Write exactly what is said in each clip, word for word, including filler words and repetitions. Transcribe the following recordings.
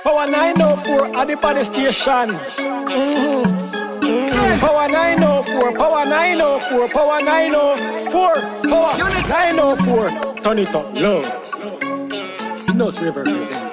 Power nine oh four at the body station. Mm-hmm. Mm-hmm. Power nine oh four, power nine oh four, power nine oh four, power nine oh four. Turn it up low. You know it's river representing.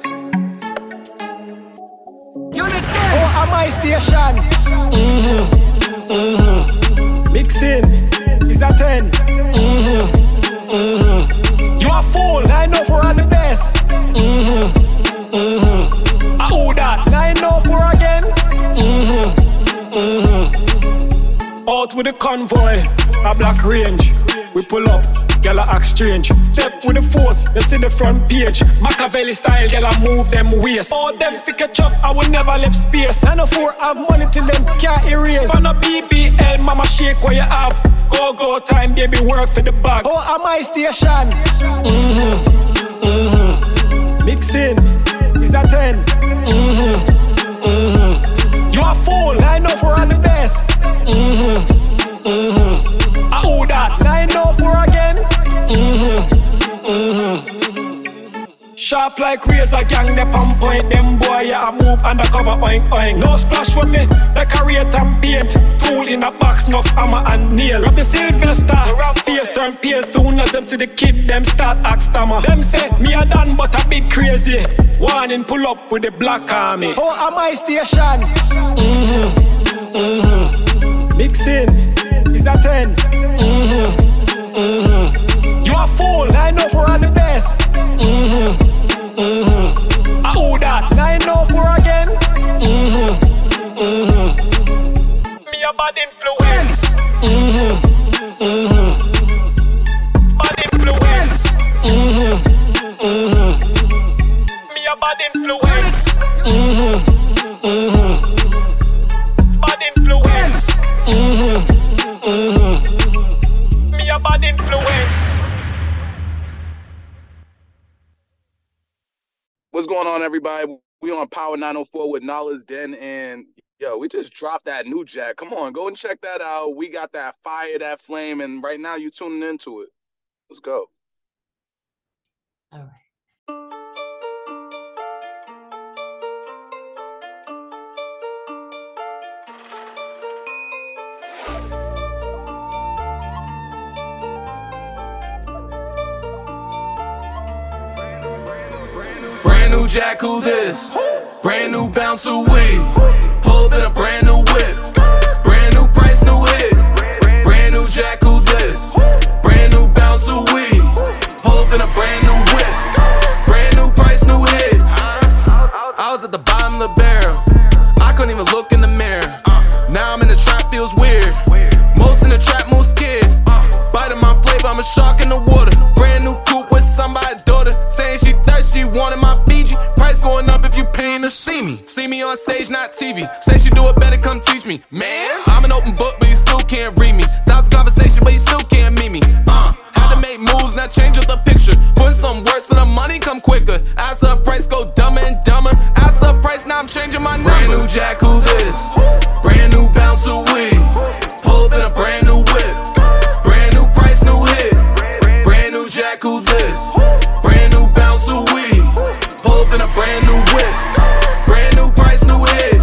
Power at my station. Mm-hmm. Mm-hmm. Mixing is a ten. Mm-hmm. Mm-hmm. You a fool. nine oh four are the best. Mm-hmm. Mm-hmm. Ah, who that? nine oh four again. Mm-hmm. Mm-hmm. Out with the convoy, a black range. We pull up, gyal a act strange. Step with the force, you see the front page. Machiavelli style, gyal a move them waist. All them fi catch up, I will never left space. nine oh four have money till them can't erase. On a B B L, mama shake what you have. Go go time, baby work for the bag. Oh, at my station. Mm-hmm. Mm-hmm. Mixing is a ten. Mm-hmm. Mm-hmm. You a fool. nine oh four are the best. Mm-hmm. Mm-hmm. Ah, who that? nine oh four again. Mm-hmm. Mm-hmm. Sharp like razor gang, they on point. Them boy, yeah, I move undercover, oink, oink. No splash with me, like a rate and paint. Tool in a box, nuff hammer and nail. Grab the Sylvester, rap face turn pale. Soon as them see the kid, them start act stammer. Them say, me a done but a bit crazy. Warning, pull up with the black army. Oh, at my station. Mm-hmm. Mm-hmm. Mixing is a ten. Mm-hmm. Mm-hmm. You a fool. nine oh four are the best. Mm-hmm. Mm-hmm. Ah, who that? nine oh four again. Mm-hmm. Mm-hmm. Me a bad influence. Mm-hmm. Mm-hmm. Bad influence. Mm-hmm. Mm-hmm. Me a bad influence. Mm-hmm. Mm-hmm. Bad influence. Mm-hmm. Mm-hmm. Me a bad influence. What's going on, everybody? We on Power nine oh four with Nala's Den, and yo, we just dropped that new jack. Come on, go and check that out. We got that fire, that flame, and right now you tuning into it. Let's go. All right. New jack, who this? Brand new bounce, who we? Pull up in a brand new whip. Brand new price, new hit. Brand new jack, who this? Brand new bounce, who we? Pull up in a brand new whip. Brand new price, new hit. I was at the bottom of the barrel. I couldn't even look in the mirror. Now I'm in the trap, feels weird. Most in the trap move scared. Biting my flavor, I'm a shark in the water. Brand new coupe with somebody's daughter. Saying she thirsty, she wanted my Fiji. Price going up if you paying to see me. See me on stage, not T V. Say she do it better, come teach me. Man, I'm an open book, but you still can't read me. Thousand conversation, but you still can't meet me. Uh, had to make moves, now change up the picture. Putting some work so the money come quicker. As her price go dumber and dumber. As her price, now I'm changing my number. Brand new jack, who this? Brand new bounce, who we? Pull up in a brand new whip. Brand new price, new hit. Brand new jack, who this? Brand new bounce, who we? Pull up in a brand new whip. Brand new price, new hit.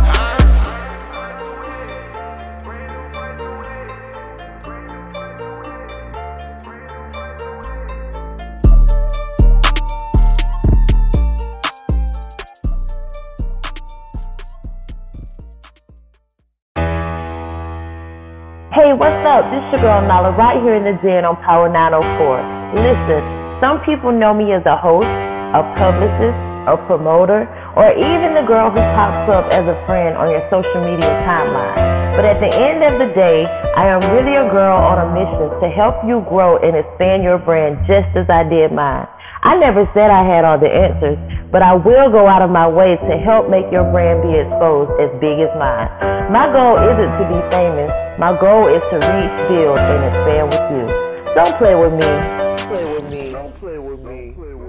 Hey, what's up? This your girl Nala right here in the den on Power nine oh four. Listen, some people know me as a host, a publicist, a promoter, or even the girl who pops up as a friend on your social media timeline. But at the end of the day, I am really a girl on a mission to help you grow and expand your brand just as I did mine. I never said I had all the answers, but I will go out of my way to help make your brand be exposed as big as mine. My goal isn't to be famous. My goal is to reach, build, and expand with you. Don't play with me. Play with me. Don't play with me.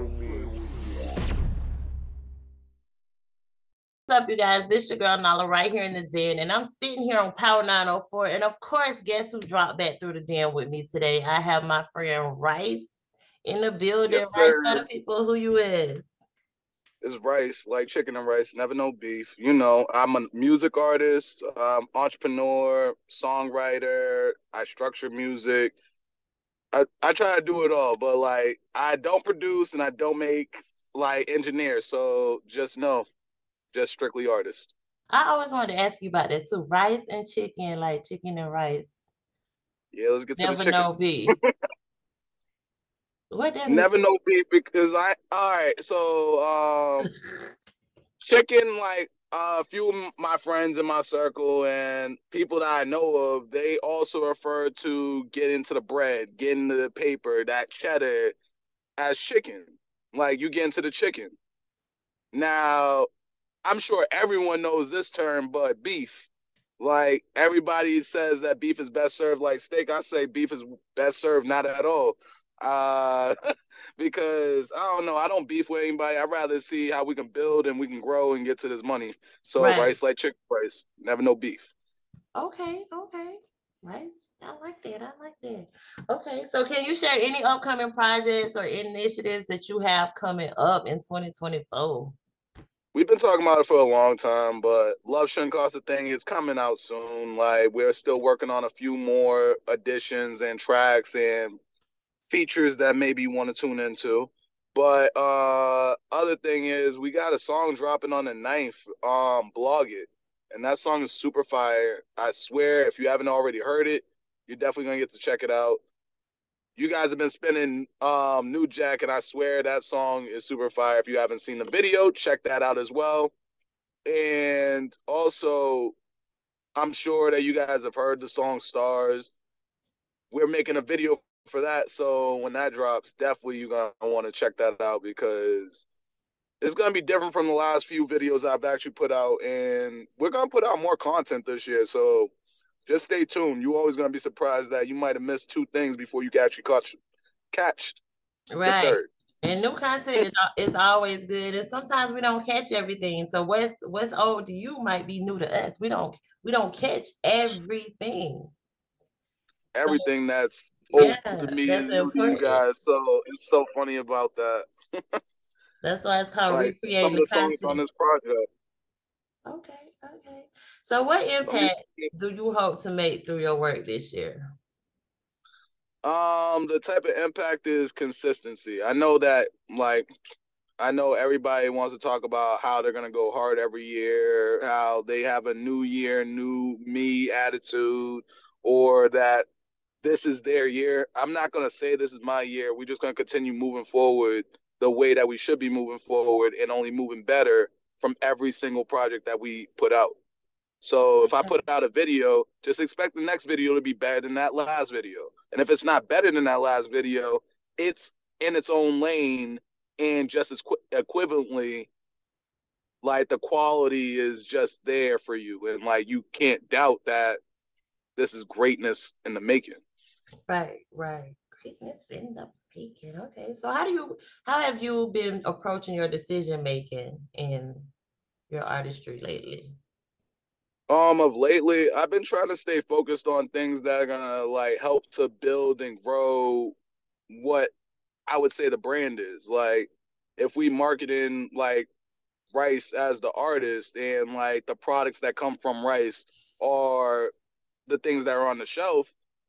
What's up, you guys? This your girl Nala right here in the den, and I'm sitting here on Power nine oh four. And of course, guess who dropped back through the den with me today? I have my friend Rice in the building. Yes, Rice, sir. tell the people who you is. It's rice, like chicken and rice, never no beef. You know, I'm a music artist, um, entrepreneur, songwriter. I structure music. I, I try to do it all, but like I don't produce and I don't make like engineer. So just know, just strictly artist. I always wanted to ask you about that too. Rice and chicken, like chicken and rice. Yeah, let's get to the Never chicken. know beef. What that mean? Never know beef because I all right. So um, chicken like uh, a few of my friends in my circle and people that I know of, they also refer to get into the bread, get into the paper, that cheddar as chicken. Like you get into the chicken. Now, I'm sure everyone knows this term, but beef. Like everybody says that beef is best served like steak. I say beef is best served not at all. Uh, because I don't know, I don't beef with anybody. I'd rather see how we can build and we can grow and get to this money. So Right. rice like chicken rice, never no beef. Okay, okay. Rice. I like that. I like that. Okay, so can you share any upcoming projects or initiatives that you have coming up in twenty twenty-four? We've been talking about it for a long time, but Love Shouldn't Cost a Thing is coming out soon. Like we're still working on a few more additions and tracks and features that maybe you want to tune into. But uh other thing is we got a song dropping on the ninth, um, Blog It. And that song is super fire. I swear if you haven't already heard it, you're definitely gonna get to check it out. You guys have been spinning um New Jack, and I swear that song is super fire. If you haven't seen the video, check that out as well. And also, I'm sure that you guys have heard the song Stars. We're making a video for that, so when that drops, definitely you're gonna want to check that out because it's gonna be different from the last few videos I've actually put out, and we're gonna put out more content this year. So just stay tuned. You're always gonna be surprised that you might have missed two things before you actually catch catch the Right. third. And new content is, al- is always good. And sometimes we don't catch everything. So what's what's old to you might be new to us. We don't we don't catch everything. Everything that's old Yeah, to me that's is new to you important. guys. So it's so funny about that. That's why it's called Like some recreating of the the songs on content. this project. Okay, okay. So what Some of impact these- do you hope to make through your work this year? um, the type of impact is consistency. I know that like I know everybody wants to talk about how they're gonna go hard every year, how they have a new year, new me attitude, or that this is their year. I'm not gonna say this is my year. We're just gonna continue moving forward the way that we should be moving forward and only moving better from every single project that we put out. So if I put out a video, just expect the next video to be better than that last video. And if it's not better than that last video, it's in its own lane and just as qu- equivalently, like the quality is just there for you. And like you can't doubt that this is greatness in the making. Right, right. Greatness in the making. Okay. So how do you how have you been approaching your decision making in your artistry lately? Um, of lately, I've been trying to stay focused on things that are gonna like help to build and grow what I would say the brand is. Like if we marketing like Rice as the artist and like the products that come from Rice are the things that are on the shelf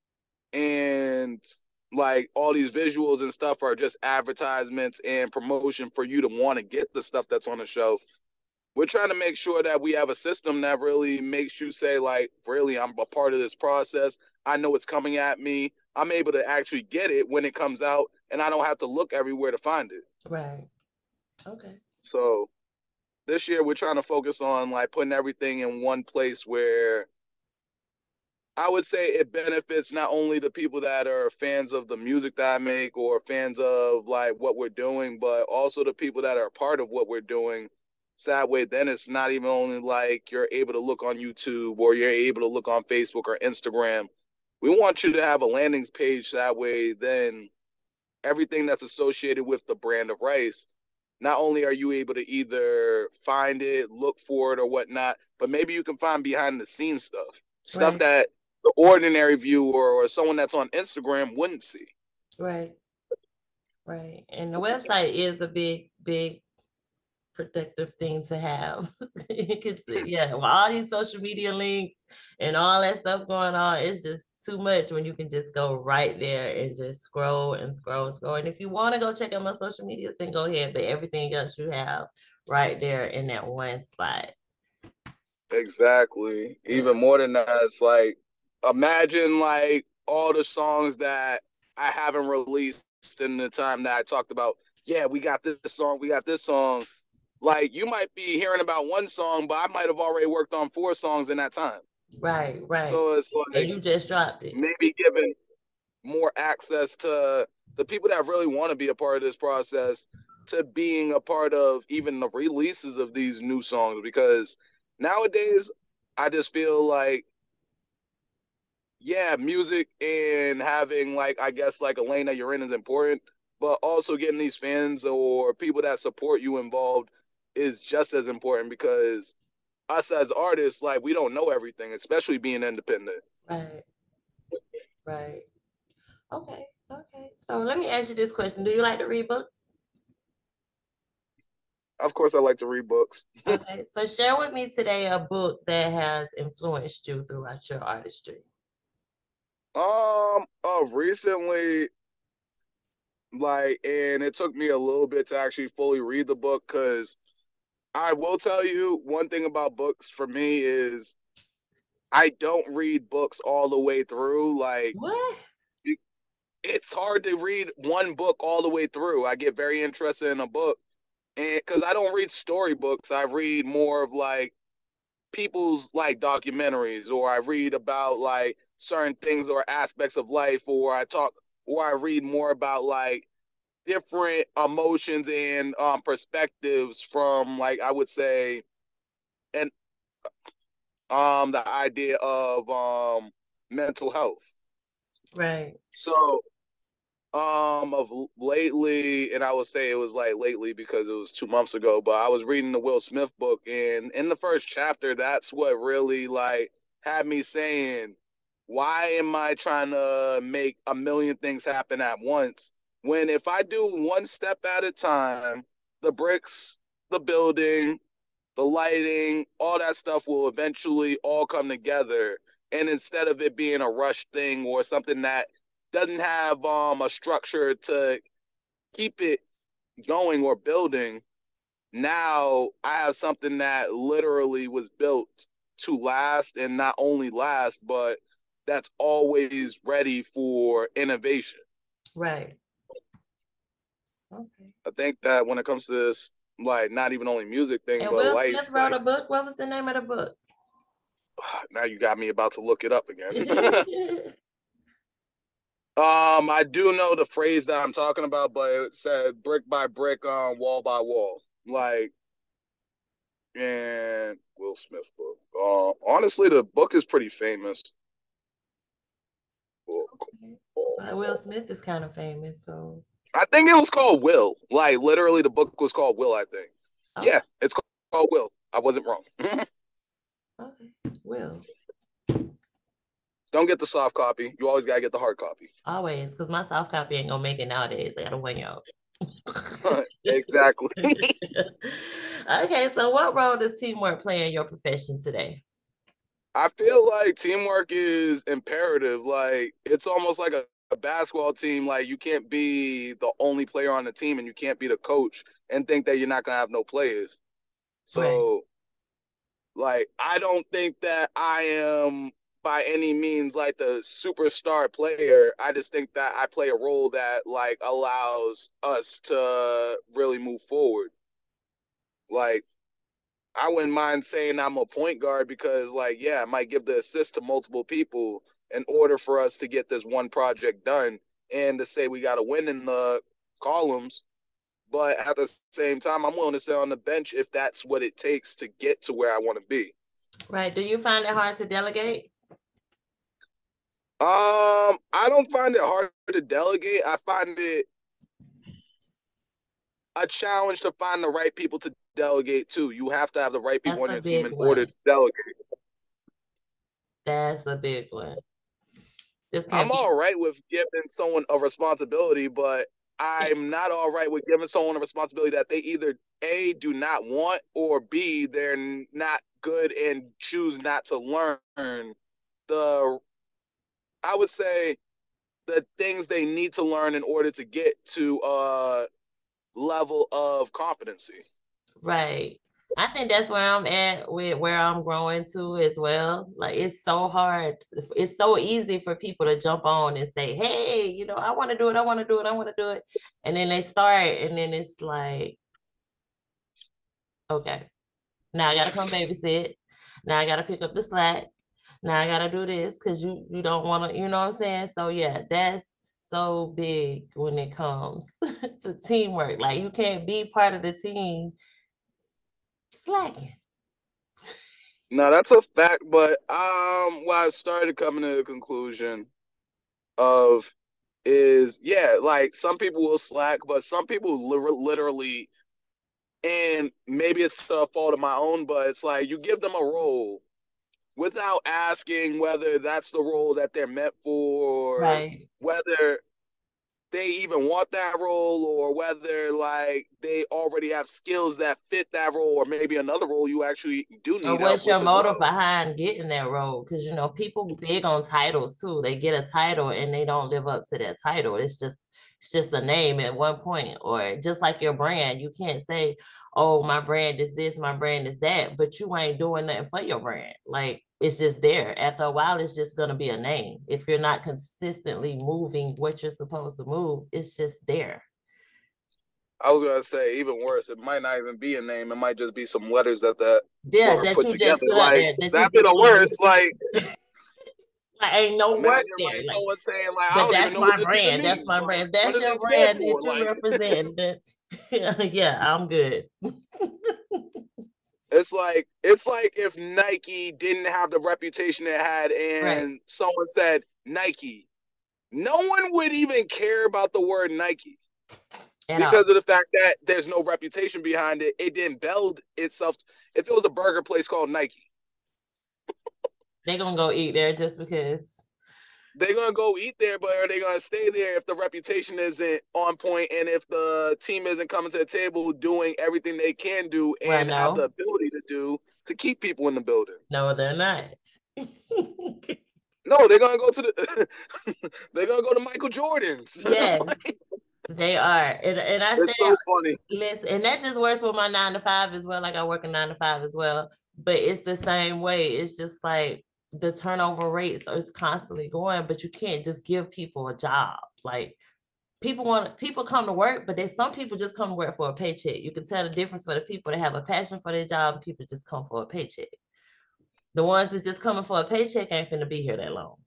and like all these visuals and stuff are just advertisements and promotion for you to want to get the stuff that's on the shelf. We're trying to make sure that we have a system that really makes you say like, really, I'm a part of this process. I know it's coming at me. I'm able to actually get it when it comes out and I don't have to look everywhere to find it. Right. Okay. So this year we're trying to focus on like putting everything in one place where I would say it benefits not only the people that are fans of the music that I make or fans of like what we're doing, but also the people that are a part of what we're doing. So that way, then it's not even only like you're able to look on YouTube or you're able to look on Facebook or Instagram. We want you to have a landing page. So that way, then everything that's associated with the brand of Rice, not only are you able to either find it, look for it or whatnot, but maybe you can find behind the scenes stuff, stuff Right. that the ordinary viewer or someone that's on Instagram wouldn't see. Right. Right. And the website is a big, big productive thing to have. Yeah, with all these social media links and all that stuff going on, it's just too much when you can just go right there and just scroll and scroll and scroll. And if you want to go check out my social medias, then go ahead. But everything else you have right there in that one spot. Exactly. Even more than that, it's like, imagine like all the songs that I haven't released in the time that I talked about. Yeah, we got this song, we got this song. Like, you might be hearing about one song, but I might have already worked on four songs in that time. Right, right. So it's like, and you just dropped it. Maybe giving more access to the people that really want to be a part of this process to being a part of even the releases of these new songs. Because nowadays, I just feel like, yeah, music and having like, I guess like a lane that you're in is important, but also getting these fans or people that support you involved is just as important, because us as artists, like, we don't know everything, especially being independent. Right. Right. Okay. Okay. So let me ask you this question. Do you like to read books? Of course, I like to read books. Okay. So share with me today a book that has influenced you throughout your artistry. Um, uh, recently, like, and it took me a little bit to actually fully read the book, because I will tell you one thing about books for me is I don't read books all the way through. Like, what? It's hard to read one book all the way through. I get very interested in a book, and because I don't read storybooks, I read more of like people's like documentaries, or I read about like certain things or aspects of life, or I talk, or I read more about like different emotions and um, perspectives from, like, I would say, and um the idea of um mental health. Right. So um of lately, and I would say it was like lately because it was two months ago, but I was reading the Will Smith book, and in the first chapter, that's what really like had me saying, why am I trying to make a million things happen at once, when if I do one step at a time, the bricks, the building, the lighting, all that stuff will eventually all come together. And instead of it being a rush thing or something that doesn't have um a structure to keep it going or building, now I have something that literally was built to last, and not only last, but that's always ready for innovation. Right. Okay. I think that when it comes to this, like, not even only music thing, And but Will life, Smith wrote like, a book. What was the name of the book? now you got me about to look it up again. Um, I do know the phrase that I'm talking about, but it said brick by brick, um, wall by wall. Like, and Will Smith book. Uh, honestly, the book is pretty famous. Okay. Well, Will Smith is kind of famous, so I think it was called Will. Like, literally, the book was called Will, I think. oh. Yeah, it's called Will. I wasn't wrong. Okay. Will. Don't get the soft copy. You always gotta get the hard copy. Always, because my soft copy ain't gonna make it nowadays. I gotta wing out. Exactly. Okay, so what role does teamwork play in your profession today? I feel like teamwork is imperative. Like, it's almost like a, a basketball team. Like, you can't be the only player on the team, and you can't be the coach and think that you're not gonna have no players. So, right. Like, I don't think that I am by any means like the superstar player. I just think that I play a role that like allows us to really move forward. Like, I wouldn't mind saying I'm a point guard, because, like, yeah, I might give the assist to multiple people in order for us to get this one project done, and to say we got to win in the columns. But at the same time, I'm willing to sit on the bench if that's what it takes to get to where I want to be. Right. Do you find it hard to delegate? Um, I don't find it hard to delegate. I find it a challenge to find the right people to delegate to. You have to have the right people That's on your team in one. order to delegate. That's a big one. I'm all right with giving someone a responsibility, but I'm not all right with giving someone a responsibility that they either A, do not want, or B, they're not good and choose not to learn the, I would say, the things they need to learn in order to get to a level of competency. Right. I think that's where I'm at with where I'm growing to as well. Like it's so hard. It's so easy for people to jump on and say, hey, you know, I want to do it. I want to do it. I want to do it. And then they start and then it's like, okay, now I got to come babysit. Now I got to pick up the slack. Now I got to do this because you, you don't want to, you know what I'm saying? So yeah, that's so big when it comes to teamwork. Like you can't be part of the team slacking. No, that's a fact, but um, what I started coming to the conclusion of is, yeah, like some people will slack, but some people li- literally, and maybe it's the fault of my own, but it's like you give them a role without asking whether that's the role that they're meant for, or Right. whether they even want that role, or whether like they already have skills that fit that role, or maybe another role you actually do Or need help what's your with as motive well. behind getting that role? Because you know, people big on titles too. They get a title and they don't live up to that title. It's just it's just a name at one point. Or just like your brand, you can't say, oh, my brand is this, my brand is that, but you ain't doing nothing for your brand. Like it's just there. After a while, it's just gonna be a name. If you're not consistently moving what you're supposed to move, it's just there. I was gonna say even worse. It might not even be a name. It might just be some letters that that Yeah, were that put you together. just put out Like there, that you that'd be just the want to worst. Like like ain't no work imagine there. like Like, someone saying like I but don't even that's know what my this even brand. That's means. my Like, brand. If what that's does your it stand brand for? that you Like represent, then yeah, I'm good. it's like it's like if Nike didn't have the reputation it had, Right. and someone said Nike, no one would even care about the word Nike. At Because all. of the fact that there's no reputation behind it, it didn't build itself. If it was a burger place called Nike, They're gonna go eat there just because. they're gonna go eat there, but are they gonna stay there if the reputation isn't on point and if the team isn't coming to the table doing everything they can do Well, and have the no, ability to do to keep people in the building? no, they're not. No, they're gonna go to the they're gonna go to Michael Jordan's. Yes, they are. And, and I It's say, so funny. listen, and that just works with my nine to five as well. Like I work a nine to five as well, but it's the same way. It's just like the turnover rates is constantly going, but you can't just give people a job. Like people want people come to work, but there's some people just come to work for a paycheck. You can tell the difference for the people that have a passion for their job and people just come for a paycheck. The ones that just coming for a paycheck ain't finna be here that long.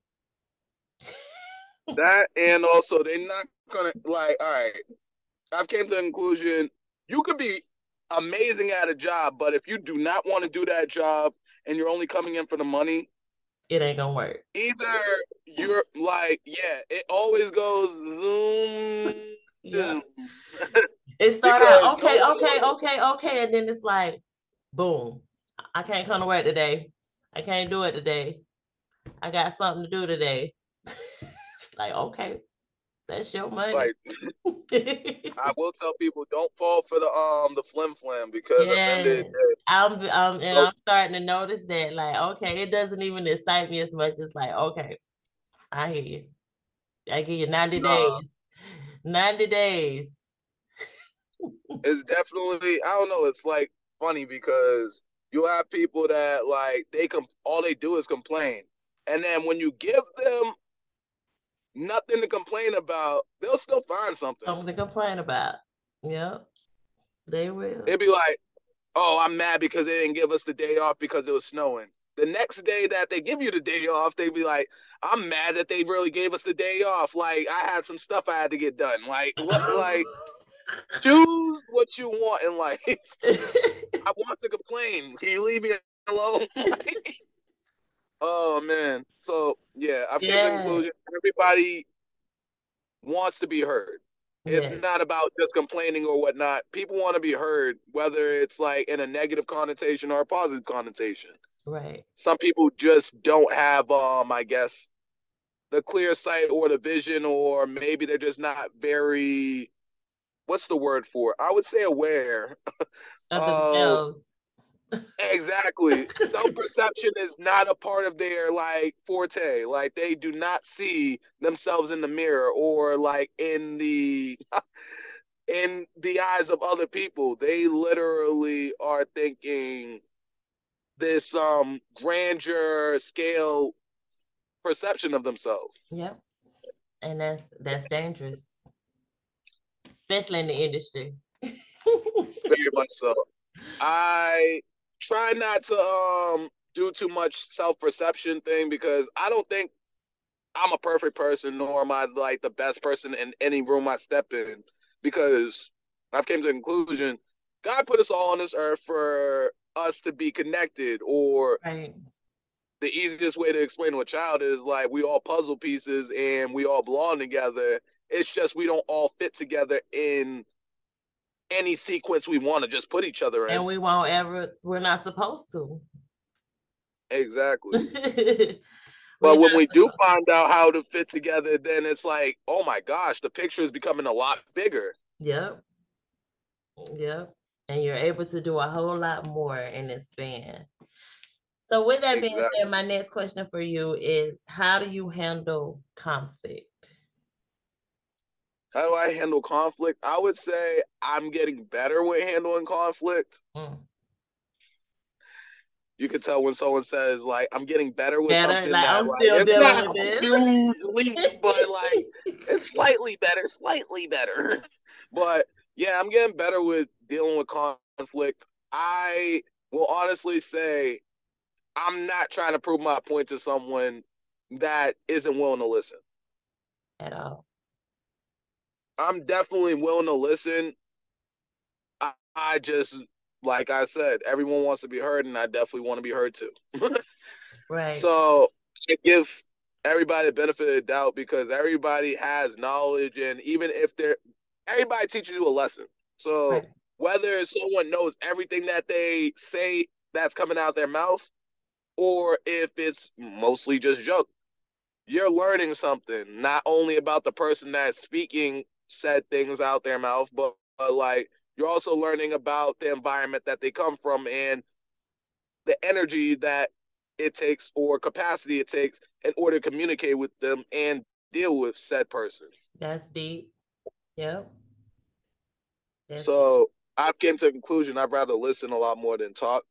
That and also they're not gonna like, all right, I've came to the conclusion you could be amazing at a job, but if you do not want to do that job and you're only coming in for the money, It ain't gonna work. either you're like, yeah, it always goes zoom, Yeah. zoom. It start Because out okay, no okay, one, okay, okay, and then it's like, boom, I can't come to work today. I can't do it today. I got something to do today. It's like, okay, that's your money. like I will tell people, don't fall for the um the flim flam because at the end of the Yes, day, I'm, I'm, and so I'm starting to notice that, like, okay, it doesn't even excite me as much. It's like, okay, I hear you. I give you ninety nah, days. ninety days. it's definitely, I don't know, it's like funny because you have people that like they com- all they do is complain, and then when you give them nothing to complain about, they'll still find something. Something to complain about. Yep, they will. It'd be like, oh, I'm mad because they didn't give us the day off because it was snowing. The next day that they give you the day off, they'd be like, I'm mad that they really gave us the day off. Like I had some stuff I had to get done. Like what? Like choose what you want in life. I want to complain. Can you leave me alone? Like, oh man. So yeah, I've came to the Yeah. conclusion everybody wants to be heard. It's Yes. not about just complaining or whatnot. People want to be heard, whether it's like in a negative connotation or a positive connotation. Right. Some people just don't have, um, I guess, the clear sight or the vision, or maybe they're just not very what's the word for it? I would say aware Of of themselves. exactly. Self-perception is not a part of their like forte. Like they do not see themselves in the mirror or like in the in the eyes of other people. They literally are thinking this um grandeur scale perception of themselves. Yep. And that's that's dangerous, especially in the industry. Very much so. I try not to um do too much self-perception thing because I don't think I'm a perfect person, nor am I like the best person in any room I step in. Because I've came to the conclusion, God put us all on this earth for us to be connected. Or Right. the easiest way to explain to a child is like we all puzzle pieces and we all belong together. It's just we don't all fit together in any sequence we want to just put each other in. And we won't ever, we're not supposed to. Exactly. We're But when not we do supposed- find out how to fit together, then it's like, oh my gosh, the picture is becoming a lot bigger. Yep. Yep. And you're able to do a whole lot more in this span. So with that being Exactly. said, my next question for you is, how do you handle conflict? How do I handle conflict? I would say I'm getting better with handling conflict. Mm. You can tell when someone says like I'm getting better with Better? something Like, that I'm like, still it's dealing not with this. a huge leap, but like it's slightly better, slightly better. But yeah, I'm getting better with dealing with conflict. I will honestly say I'm not trying to prove my point to someone that isn't willing to listen. At all. I'm definitely willing to listen. I, I just, like I said, everyone wants to be heard, and I definitely want to be heard too. Right. So I give everybody the benefit of the doubt because everybody has knowledge, and even if they're, everybody teaches you a lesson. So Right. whether someone knows everything that they say that's coming out their mouth, or if it's mostly just joke, you're learning something, not only about the person that's speaking said things out their mouth, but, but like you're also learning about the environment that they come from and the energy that it takes or capacity it takes in order to communicate with them and deal with said person. That's deep. Yep. That's, So I've came to a conclusion I'd rather listen a lot more than talk.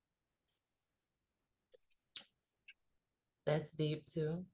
that's deep too.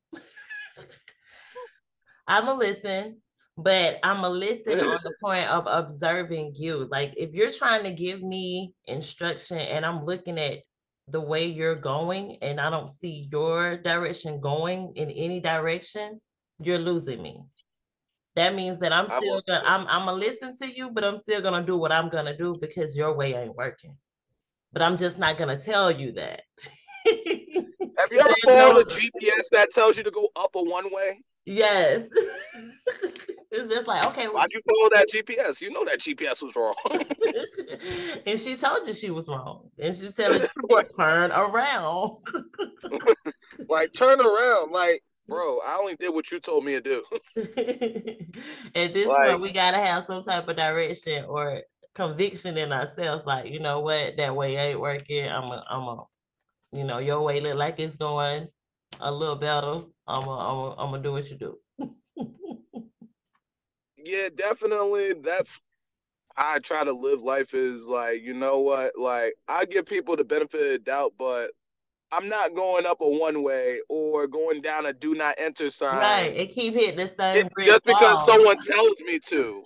I'm a listen, but I'm a listen on the point of observing you. Like if you're trying to give me instruction and I'm looking at the way you're going and I don't see your direction going in any direction, you're losing me. That means that I'm I'm still also- gonna I'm I'm gonna listen to you, but I'm still gonna do what I'm gonna do because your way ain't working. But I'm just not gonna tell you that. Have you ever There's followed no- a G P S that tells you to go up a one way? Yes. It's just like, okay, well, Why'd you follow that G P S? You know that G P S was wrong. and she told you she was wrong. And she was telling you Like- to turn around. Like, turn around. Like, bro, I only did what you told me to do. At this Like- point, we gotta have some type of direction or conviction in ourselves. Like, you know what, that way ain't working. I'm a, I'm a, you know, your way look like it's going a little better. I'm a, I'm a, I'm gonna do what you do. Yeah, definitely. That's how I try to live life is like, you know what? Like, I give people the benefit of the doubt, but I'm not going up a one way or going down a do not enter sign. Right, and keep hitting the same It- brick just because wall. someone tells me to.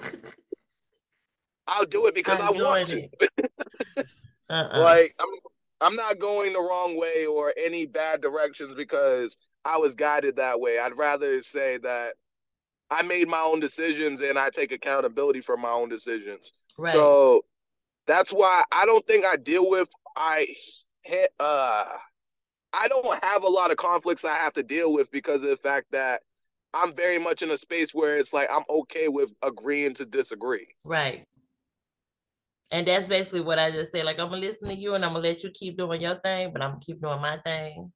I'll do it because I'm I want to. doing Uh-uh. Like, I'm I'm not going the wrong way or any bad directions because I was guided that way. I'd rather say that I made my own decisions and I take accountability for my own decisions. Right. So that's why I don't think I deal with I uh I don't have a lot of conflicts I have to deal with because of the fact that I'm very much in a space where it's like I'm okay with agreeing to disagree. Right. And that's basically what I just said. Like, I'm gonna listen to you and I'm gonna let you keep doing your thing, but I'm gonna keep doing my thing.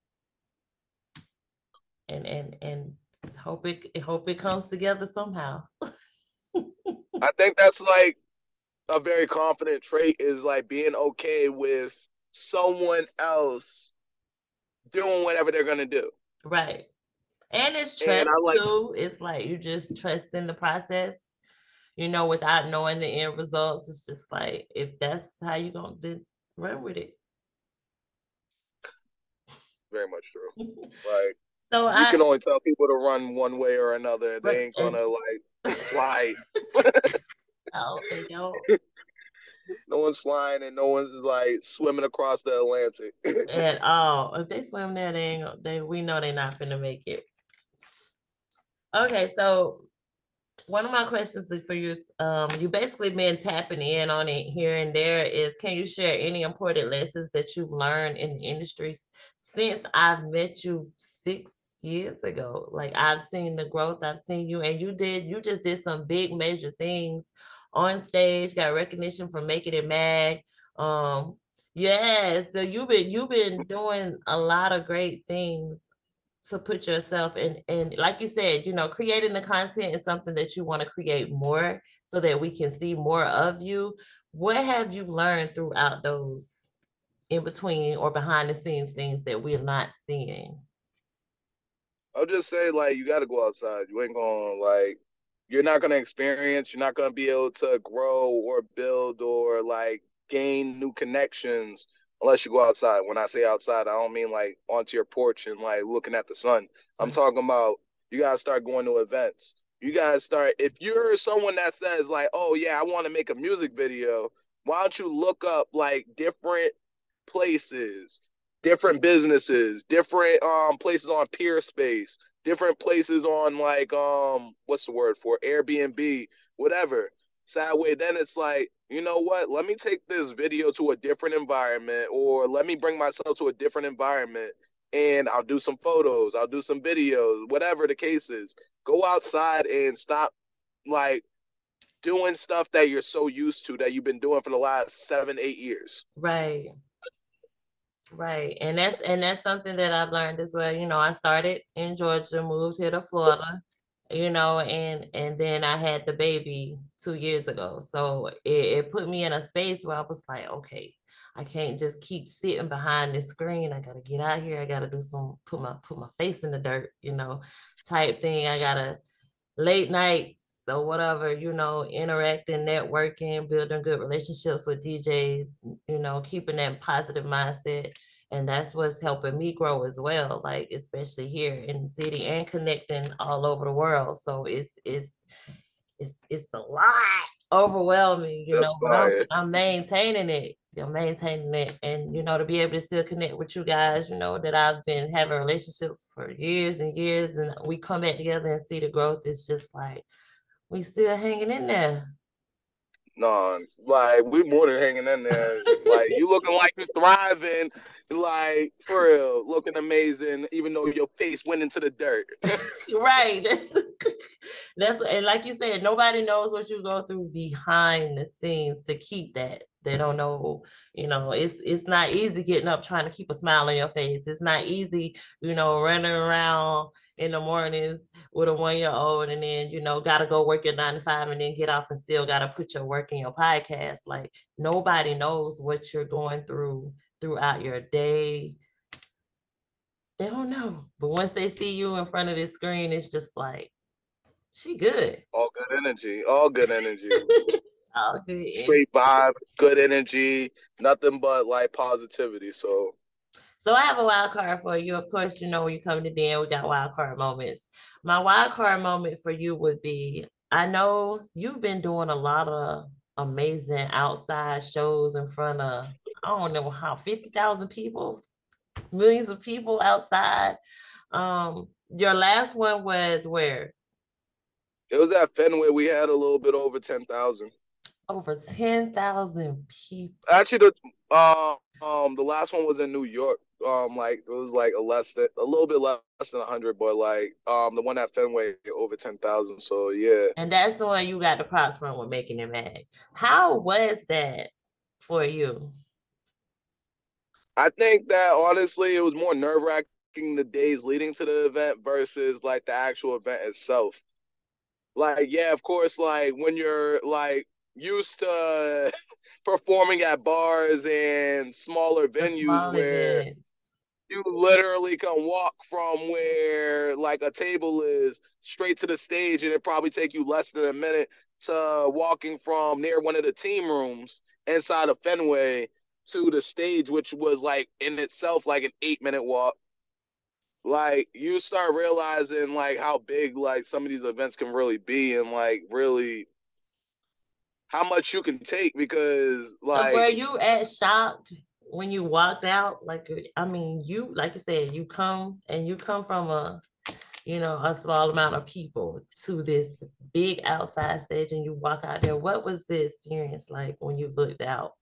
And and and hope it hope it comes together somehow. I think that's like a very confident trait is like being okay with someone else doing whatever they're gonna do. Right. And it's And trust I like too. It's like you just trust in the process, you know, without knowing the end results. It's just like if that's how you gonna do, run with it. very much true. Like So you I can only tell people to run one way or another. but They ain't and gonna like fly. oh, they don't No one's flying and no one's like swimming across the Atlantic. at all. If they swim there, they ain't gonna- they we know they're not gonna make it. Okay, so one of my questions for you, um, you basically been tapping in on it here and there, is can you share any important lessons that you've learned in the industry since I've met you six years ago? Like I've seen the growth, I've seen you, and you did, you just did some big major things on stage, got recognition for Making It Mag. Um, yeah, so you've been you've been doing a lot of great things to put yourself in, and like you said, you know, creating the content is something that you want to create more so that we can see more of you. What have you learned throughout those in between or behind the scenes things that we're not seeing? I'll just say like you gotta go outside. You ain't gonna like you're not gonna experience, you're not gonna be able to grow or build or like gain new connections unless you go outside. When I say outside, I don't mean like onto your porch and like looking at the sun. I'm Right. talking about you gotta start going to events. You gotta start if you're someone that says like, oh yeah, I want to make a music video, why don't you look up like different places, different businesses, different um places on Peerspace, different places on like um what's the word for Airbnb, whatever. So that way, then it's like, you know what? Let me take this video to a different environment, or let me bring myself to a different environment, and I'll do some photos, I'll do some videos, whatever the case is. Go outside and stop like doing stuff that you're so used to that you've been doing for the last seven, eight years. Right. Right. And that's and that's something that I've learned as well. You know, I started in Georgia, moved here to Florida, you know, and and then I had the baby two years ago. So it, it put me in a space where I was like, okay, I can't just keep sitting behind this screen. I gotta get out here. I gotta do some put my put my face in the dirt, you know, type thing. I gotta late nights or whatever, you know, interacting, networking, building good relationships with D Js, you know, keeping that positive mindset. And that's what's helping me grow as well, like especially here in the city and connecting all over the world. So it's it's it's it's a lot overwhelming, you That's know, but I'm fire. I'm maintaining it. I'm maintaining it. And you know, to be able to still connect with you guys, you know, that I've been having relationships for years and years, and we come back together and see the growth. It's just like we still hanging in there. No, like we more than hanging in there. Like you looking like you're thriving, like for real, looking amazing, even though your face went into the dirt. Right. That's that's and like you said, nobody knows what you go through behind the scenes to keep that. They don't know, you know, it's it's not easy getting up trying to keep a smile on your face. It's not easy, you know, running around in the mornings with a one-year-old and then, you know, gotta go work at nine to five and then get off and still gotta put your work in your podcast. Like nobody knows what you're going through throughout your day. They don't know. But once they see you in front of this screen, it's just like, she good. All good energy, all good energy, All good. straight vibes, good energy, nothing but like positivity. So So I have a wild card for you. Of course, you know, when you come to Den, we got wild card moments. My wild card moment for you would be, I know you've been doing a lot of amazing outside shows in front of, I don't know how, fifty thousand people, millions of people outside. Um, your last one was where? it was at Fenway. We had a little bit over ten thousand. Over ten thousand people. Actually, the um um the last one was in New York. Um, like it was like a less than a little bit less than a hundred, but like um the one at Fenway over ten thousand. So yeah. And that's the one you got the props from with Making It Mag. How was that for you? I think that honestly, it was more nerve wracking the days leading to the event versus like the actual event itself. Like, yeah, of course, like when you're like used to performing at bars and smaller The venues small where events. you literally can walk from where like a table is straight to the stage, and it probably take you less than a minute to walking from near one of the team rooms inside of Fenway to the stage, which was like in itself like an eight minute walk. Like you start realizing like how big like some of these events can really be, and like really how much you can take, because So were like you at shocked when you walked out? Like, I mean, you, like you said, you come and you come from a, you know, a small amount of people to this big outside stage and you walk out there. What was the experience like when you looked out?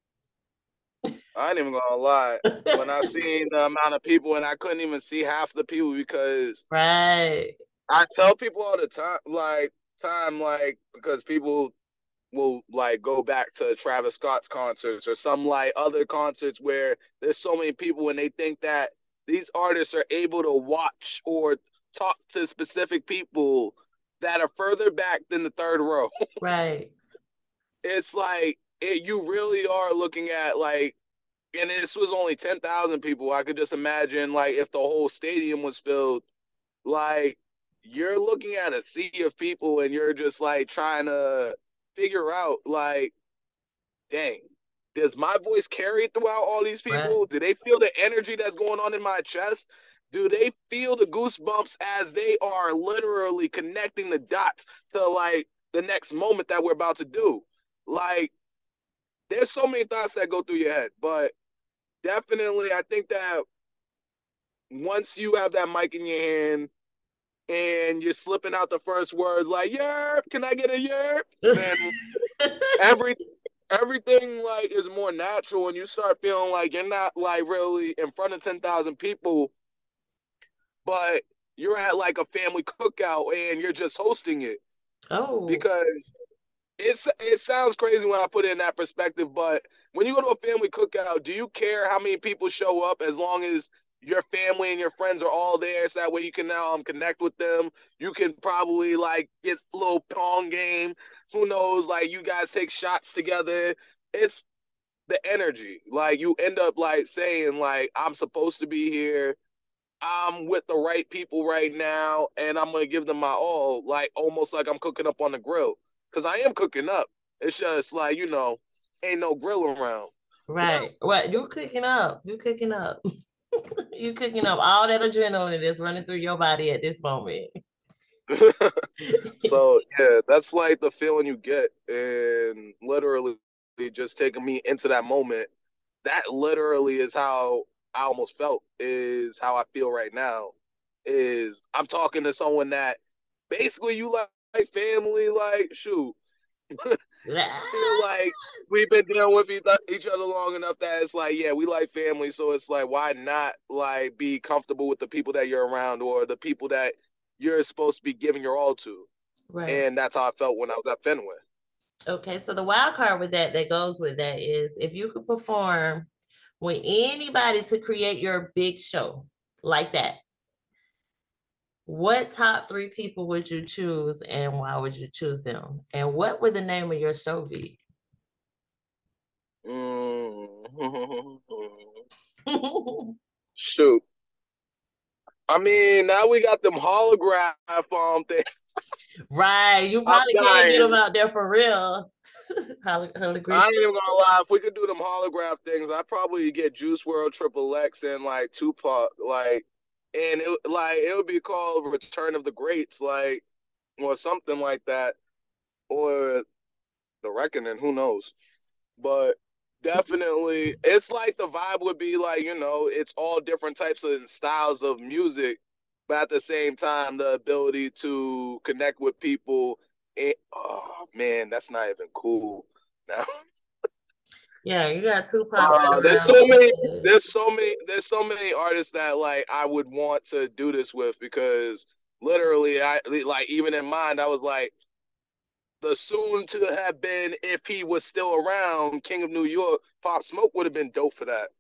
I ain't even gonna lie. When I seen the amount of people and I couldn't even see half the people, because Right. I tell people all the time, like time, like because people will like go back to Travis Scott's concerts or some like other concerts where there's so many people and they think that these artists are able to watch or talk to specific people that are further back than the third row. Right. It's like it, you really are looking at like, and this was only ten thousand people. I could just imagine like if the whole stadium was filled, like you're looking at a sea of people and you're just like trying to figure out like, dang, does my voice carry throughout all these Right. people? Do they feel the energy that's going on in my chest? Do they feel the goosebumps as they are literally connecting the dots to like the next moment that we're about to do? Like, there's so many thoughts that go through your head, but definitely, I think that once you have that mic in your hand and you're slipping out the first words like "yerp," can I get a yerp? Then every everything like is more natural, and you start feeling like you're not like really in front of ten thousand people, but you're at like a family cookout and you're just hosting it, Oh, because it's it sounds crazy when I put it in that perspective, but when you go to a family cookout, do you care how many people show up as long as your family and your friends are all there? So that way you can now um, connect with them. You can probably like get a little pong game. Who knows? Like you guys take shots together. It's the energy. Like you end up like saying like I'm supposed to be here. I'm with the right people right now, and I'm gonna give them my all, like almost like I'm cooking up on the grill, because I am cooking up. It's just like you know, ain't no grill around. right. What you cooking up? You cooking up. You cooking up all that adrenaline that's running through your body at this moment. So yeah, that's like the feeling you get, and literally just taking me into that moment. That literally is how I almost felt. Is how I feel right now. Is I'm talking to someone that basically you like, like family, like shoot. Feel like we've been dealing with each other long enough that it's like, yeah, we like family. So it's like, why not like be comfortable with the people that you're around or the people that you're supposed to be giving your all to? Right. And that's how I felt when I was at Fenway. Okay, so the wild card with that that goes with that is if you could perform with anybody to create your big show like that, what top three people would you choose and why would you choose them? And what would the name of your show be? Mm. Shoot. I mean, now we got them holograph um things. Right, you probably can't get them out there for real. Hol- hologram. I ain't even gonna lie. If we could do them holograph things, I'd probably get Juice world, Triple X, and like Tupac, like, and it like it would be called Return of the Greats, like, or something like that, or The Reckoning. Who knows? But definitely, it's like the vibe would be like you know, it's all different types of styles of music, but at the same time, the ability to connect with people. And, oh man, that's not even cool. Now. Yeah, you got Tupac. Uh, Right there's around. so many. There's so many. There's so many artists that like I would want to do this with, because literally, I like even in mind, I was like the soon to have been, if he was still around, King of New York, Pop Smoke would have been dope for that.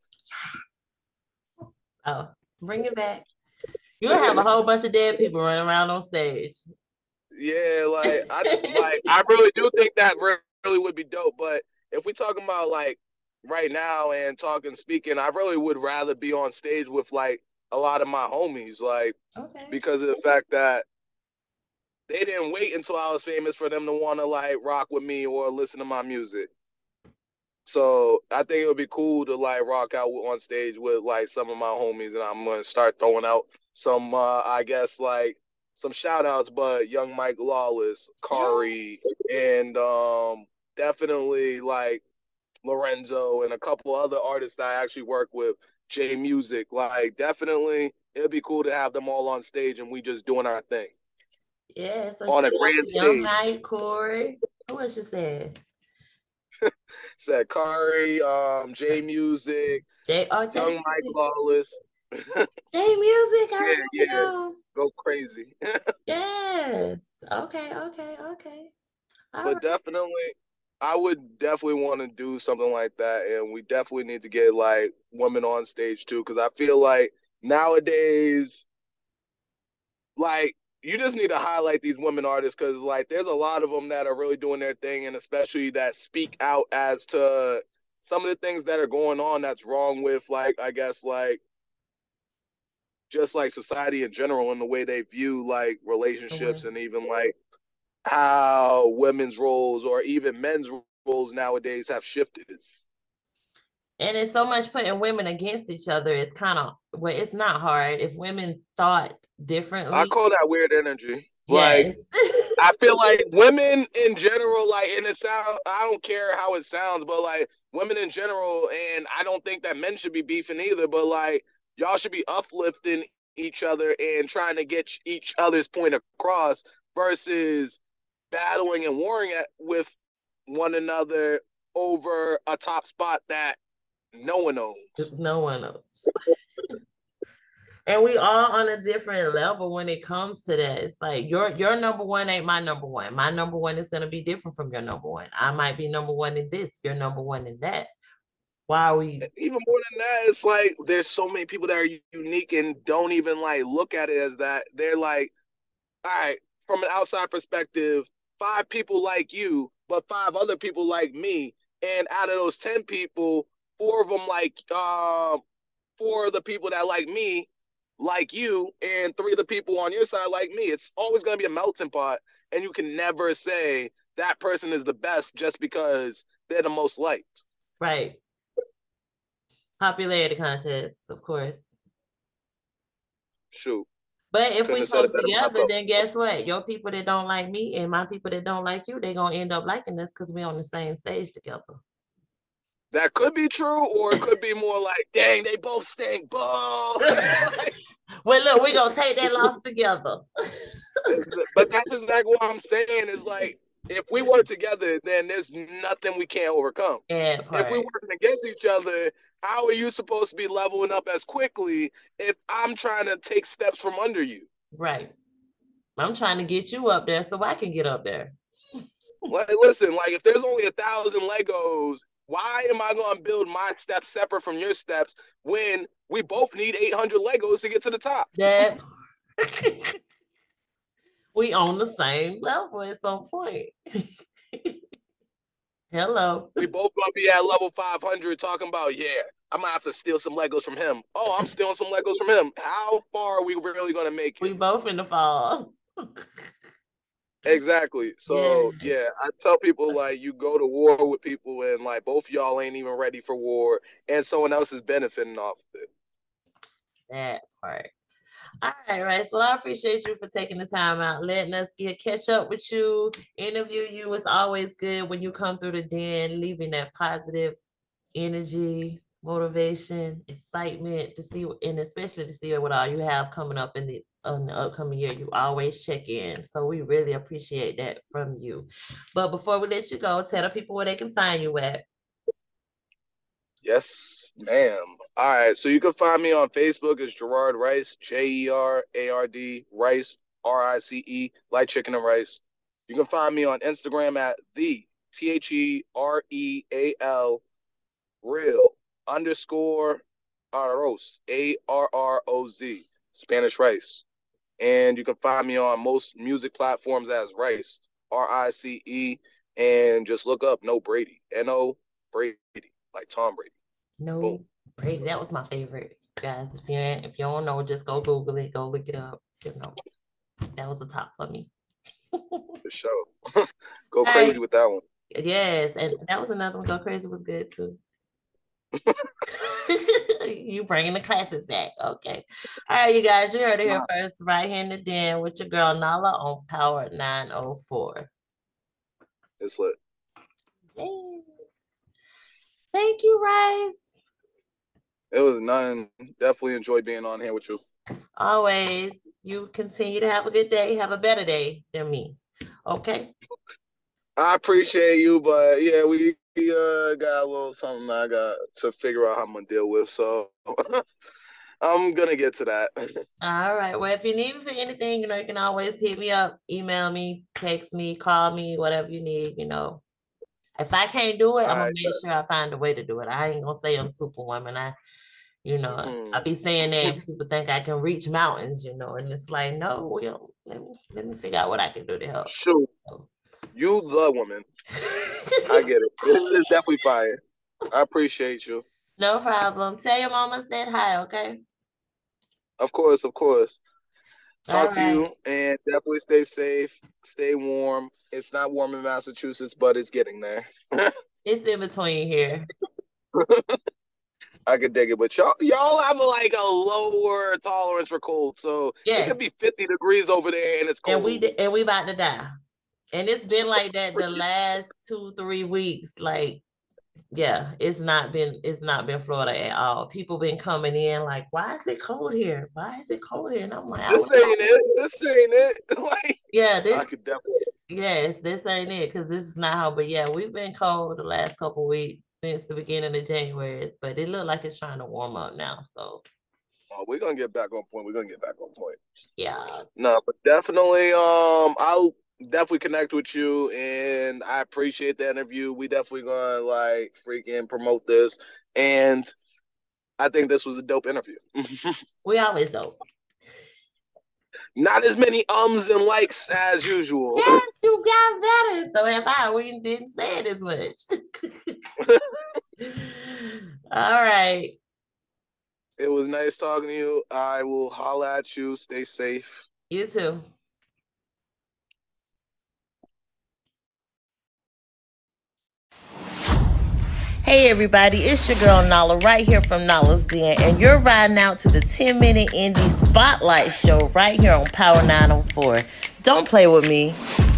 Oh, bring it back. You'll have a whole bunch of dead people running around on stage. Yeah, like I like I really do think that re- really would be dope. But if we talking about like right now and talking speaking, I really would rather be on stage with like a lot of my homies, like Okay. because of the fact that they didn't wait until I was famous for them to want to like rock with me or listen to my music. So I think it would be cool to like rock out on stage with like some of my homies, and I'm gonna start throwing out some, uh, I guess like some shout outs, but Young Mike Lawless, Oh, Kari, and um, definitely like Lorenzo and a couple other artists that I actually work with, J Music. Like definitely, it'd be cool to have them all on stage and we just doing our thing yeah. So on shout a out grand to Young stage. Mike, Corey. Who else you said? Said Kari, um, J Music, J. Oh, J Young Mike Music. Lawless. J Music. Yeah, I yeah. remember him. Go crazy. Yes. Okay. Okay. Okay. All But right. definitely, I would definitely want to do something like that. And we definitely need to get like women on stage too. Cause I feel like nowadays, like, you just need to highlight these women artists because like there's a lot of them that are really doing their thing and especially that speak out as to some of the things that are going on that's wrong with like I guess like just like society in general and the way they view like relationships and even like how women's roles or even men's roles nowadays have shifted. And it's so much putting women against each other. It's kind of well, it's not hard. If women thought I differently, call that weird energy. Like yes. I feel like women in general, like in the sound, I don't care how it sounds, but like women in general, and I don't think that men should be beefing either, but like y'all should be uplifting each other and trying to get each other's point across versus battling and warring at, with one another over a top spot that no one owns. No one knows. And we all on a different level when it comes to that. It's like your your number one ain't my number one. My number one is gonna be different from your number one. I might be number one in this, you're number one in that. Why are we Even more than that, it's like there's so many people that are unique and don't even like look at it as that. They're like, all right, from an outside perspective, five people like you, but five other people like me. And out of those ten people, four of them like um four of the people that like me like you, and three of the people on your side like me. It's always gonna be a melting pot, and you can never say that person is the best just because they're the most liked. right? Popularity contests, of course. Shoot. But if Couldn't we have said come it better together, myself. then guess what? Your people that don't like me and my people that don't like you, they're gonna end up liking us because we're on the same stage together. That could be true, or it could be more like, dang, they both stink. Ball. Well, look, we're gonna take that loss together. But that's exactly what I'm saying. Is like if we work together, then there's nothing we can't overcome. Yeah, If we part. working against each other, how are you supposed to be leveling up as quickly if I'm trying to take steps from under you? Right. I'm trying to get you up there so I can get up there. Like, listen, like if there's only a thousand Legos, why am I going to build my steps separate from your steps when we both need eight hundred Legos to get to the top? That we on the same level at some point. Hello. We both going to be at level five hundred talking about, yeah, I might have to steal some Legos from him. Oh, I'm stealing some Legos from him. How far are we really going to make it? We both in the fall. Exactly. So Yeah. yeah, I tell people like you go to war with people and like both y'all ain't even ready for war and someone else is benefiting off of it. That part. All right, right. So I appreciate you for taking the time out, letting us get catch up with you, interview you. It's always good when you come through the den, leaving that positive energy, motivation, excitement to see, and especially to see what all you have coming up in the on the upcoming year. You always check in, so we really appreciate that from you. But before we let you go, tell the people where they can find you at. Yes, ma'am. All right. So you can find me on Facebook as Gerard Rice, J E R A R D Rice, R I C E, like chicken and rice. You can find me on Instagram at the T H E R E A L real underscore arroz, A R R O Z, Spanish rice. And you can find me on most music platforms as Rice, R I C E, and just look up No Brady, N O Brady, like Tom Brady. No Boom. Brady, that was my favorite, guys. If you if you don't know, just go Google it, go look it up. You know, that was the top for me. For sure. Go All crazy right. with that one. Yes, and that was another one. Go Crazy was good too. You bringing the classes back. Okay. All right, you guys, you heard it here first, right here in the den with your girl Nala on Power nine oh four. It's lit. Yes. Thank you, Rice. It was none. Definitely enjoyed being on here with you. Always. You continue to have a good day. Have a better day than me. Okay? I appreciate you, but yeah, we uh, got a little something I got to figure out how I'm going to deal with. So I'm going to get to that. All right. Well, if you need me for anything, you know, you can always hit me up, email me, text me, call me, whatever you need, you know. If I can't do it, I'm going to make sure I find a way to do it. I ain't going to say I'm Superwoman. I, you know, mm-hmm. I be saying that and people think I can reach mountains, you know, and it's like, no, we don't, let, me, let me figure out what I can do to help. Sure. So. You the woman. I get it. It's definitely fire. I appreciate you. No problem. Tell your mama said hi, okay? Of course, of course. Talk All to right. you and definitely stay safe, stay warm. It's not warm in Massachusetts, but it's getting there. It's in between here. I could dig it, but y'all y'all have a, like a lower tolerance for cold, so yes. It could be fifty degrees over there and it's cold. And we and we about to die. And it's been like that the last two, three weeks. Like, yeah, it's not been it's not been Florida at all. People been coming in like, why is it cold here? Why is it cold here? And I'm like, this ain't it. This ain't it. Like, yeah, this I could definitely. Yes, this ain't it because this is not how. But yeah, we've been cold the last couple of weeks since the beginning of January. But it looked like it's trying to warm up now. So. Oh, we're gonna get back on point. We're gonna get back on point. Yeah. No, but definitely. Um, I'll. Definitely connect with you, and I appreciate the interview. We definitely gonna like freaking promote this, and I think this was a dope interview. We always dope. Not as many ums and likes as usual. Yes, you got better. So if I we didn't say it as much. All right. It was nice talking to you. I will holla at you. Stay safe. You too. Hey everybody, it's your girl Nala right here from Nala's Den, and you're riding out to the ten minute Indie Spotlight Show right here on Power nine oh four. Don't play with me.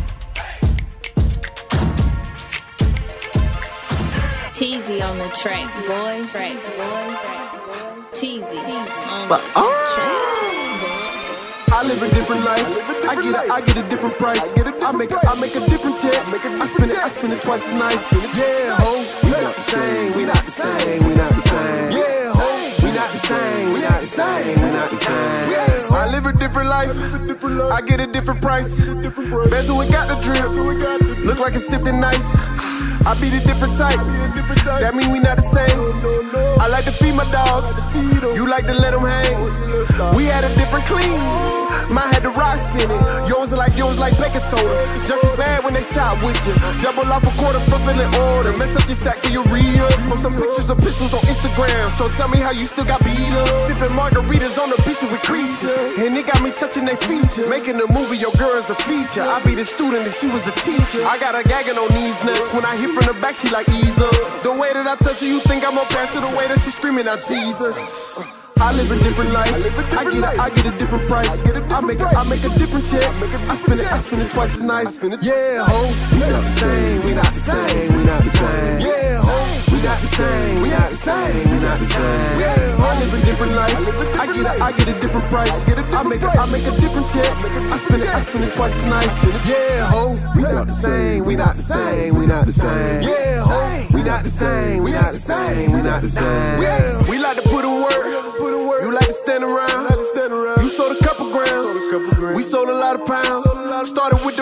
Teezy on the track, boy. Track, boy. Teezy on but, the oh. track. I live a different life. I get a, I get a different price. I make a, I make a different check. I spend it, I spend it twice as nice. Yeah, ho. We not the same. We not the same. We not the same. Yeah, ho. We not the same. We not the same. We not the same. Yeah, I live a different life. I get a different price. Bezel, we got the drip. Look like it's dipped in nice. I be the different type. That mean we not the same. I like to feed my dogs. You like to let them hang. We had a different clean. Mine had the rocks in it. Yours like yours like baking soda. Junkies mad when they shot with you. Double off a quarter, fulfilling order. Mess up your sack for your real. Post some pictures of pistols on Instagram. So tell me how you still got beat up. Sipping margaritas on the beach with creatures. And it got me touching their features. Making a movie, your girl's the feature. I be the student and she was the teacher. I got her gagging on these nuts. When I hit from the back, she like ease up. The way that I touch her, you think I'm a pass it. The way that she screaming out Jesus. I live a different life. I get a, I get a different price. I make a, I make a different check. I spend it, I spend it twice as nice. Yeah, ho. We not the same. We not the same. We not the same. Yeah, ho. We not the same. We not the same. We not the same. Yeah, ho. I live a different life. I get a, I get a different price. I make a, I make a different check. I spend it, I spend it twice as nice. Yeah, ho. We not the same. We not the same. We not the same. Yeah, ho. We not the same. We not the same. We not the same. Yeah, we like to put in work. You like to stand around. You sold a couple grams. We sold a lot of pounds. Started with the pressure,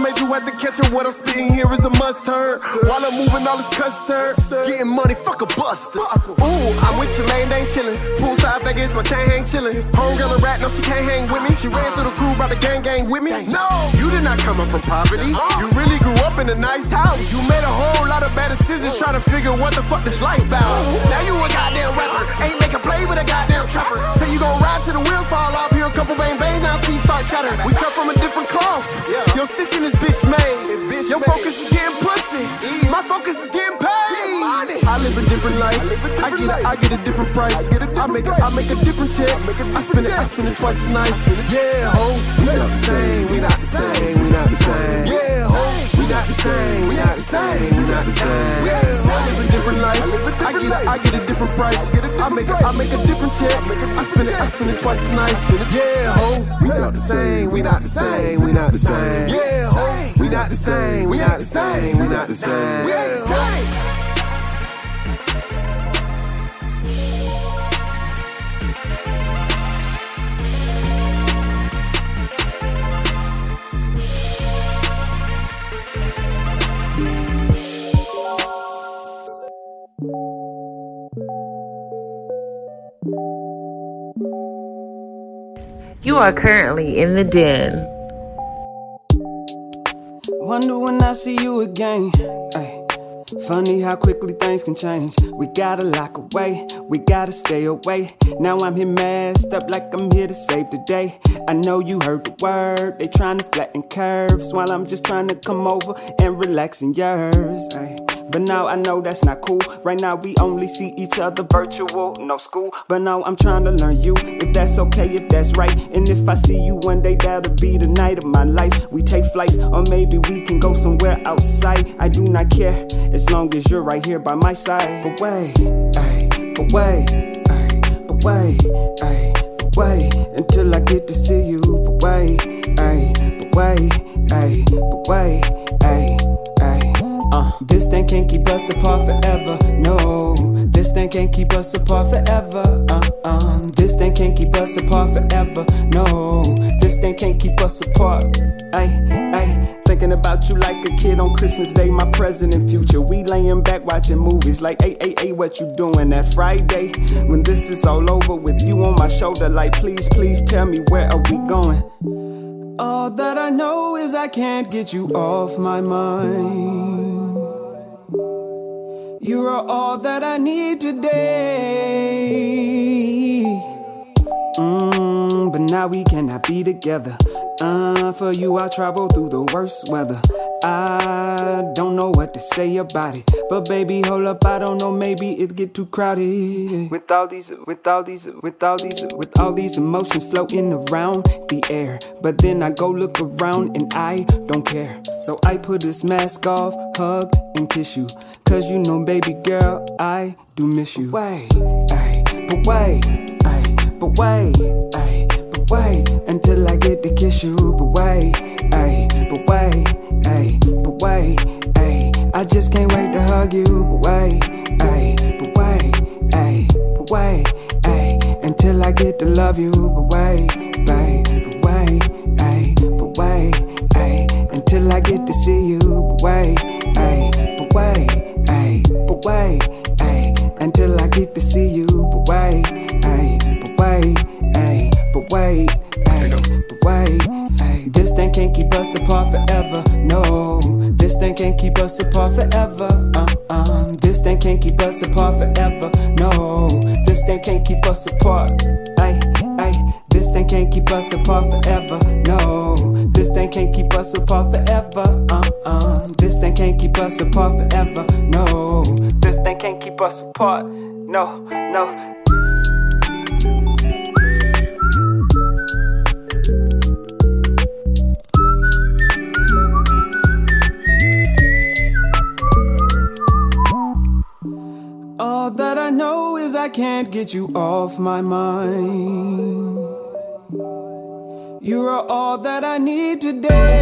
made you have to catch her. What I'm spitting here is a must-heard. While I'm moving all this custard, getting money, fuck a buster. Ooh, I'm with your main, ain't chillin'. Poolside Vegas, my chain hang chillin'. Homegirl a rat, no, she can't hang with me. She ran through the crew, brought the gang gang with me. No, you did not come up from poverty. You really grew up in a nice house. You made a whole lot of bad decisions trying to figure what the fuck this life about. Now you a goddamn rapper, ain't make a play with a goddamn trapper. Say you gon' ride till the wheels fall off. Here a couple bang bangs, now teeth start chattering. We come from a different cloth. Your stitching is bitch made. Your focus is getting pussy. My focus is getting paid. I live a different life. I get a, I get a different price. I make a, I make a different check. I spend it, I spend it twice as nice. Yeah, ho, we not the same. We not the same. We not the same. Yeah, ho, we not the same. We not the same. We not the same. Yeah, ho, I live a different life. I get a, I get a different price. I make a, I make a different check. I spend it, I spend it twice as nice. Yeah, ho, we not the same. We not the same. We not the same. Yeah, ho, we not the same. We not the same. We not the same. Yeah, ho. You are currently in the den. Wonder when I see you again. Ay. Funny how quickly things can change. We gotta lock away, we gotta stay away. Now I'm here messed up like I'm here to save the day. I know you heard the word, they trying to flatten curves, while I'm just trying to come over and relax in yours. Ay. But now I know that's not cool. Right now we only see each other virtual, no school. But now I'm trying to learn you, if that's okay, if that's right. And if I see you one day, that'll be the night of my life. We take flights, or maybe we can go somewhere outside. I do not care, as long as you're right here by my side. But wait, ay, but wait, ay, but wait, ay, but wait, until I get to see you. But wait, ay, but wait, ay, but wait, ay, ay. Uh, this thing can't keep us apart forever, no. This thing can't keep us apart forever, uh, uh. This thing can't keep us apart forever, no. This thing can't keep us apart, ay, ay. Thinking about you like a kid on Christmas Day, my present and future. We laying back watching movies like, hey, hey, hey, what you doing that Friday? When this is all over with you on my shoulder, like, please, please tell me, where are we going? All that I know is I can't get you off my mind. You are all that I need today. Mm, but now we cannot be together. Uh, for you I'll travel through the worst weather. I don't know what to say about it, but baby, hold up, I don't know, maybe it get too crowded. With all these, with all these, with all these, with all these emotions floating around the air. But then I go look around and I don't care. So I put this mask off, hug and kiss you. Cause you know, baby girl, I do miss you. Wait, ay, but wait, ay, but wait, ay, but wait, until I get to kiss you. But wait, ay, but wait, ay, but wait, ay, I just can't wait to hug you. But wait, ay, but wait, ay, but wait, ay, until I get to love you. But wait, ay, but wait, ay, but wait, ay, until I get to see you. But wait, ay, but wait, ay, but wait, ay, until I get to see you. But wait, ay, but wait, ay, but wait, ay, but wait, ay. This thing can't keep us apart forever, no. This thing can't keep us apart forever, uh, uh. This thing can't keep us apart forever, no. This thing can't keep us apart, ay, ay. This thing can't keep us apart forever, no. This thing can't keep us apart forever, uh, uh. This thing can't keep us apart forever, no. This thing can't keep us apart, no, no. All that I know is I can't get you off my mind. You are all that I need today.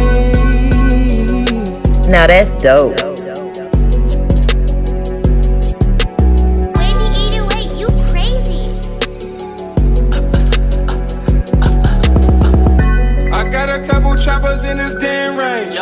Now that's dope. Baby eight oh eight, you crazy. I got a couple choppers in this damn range.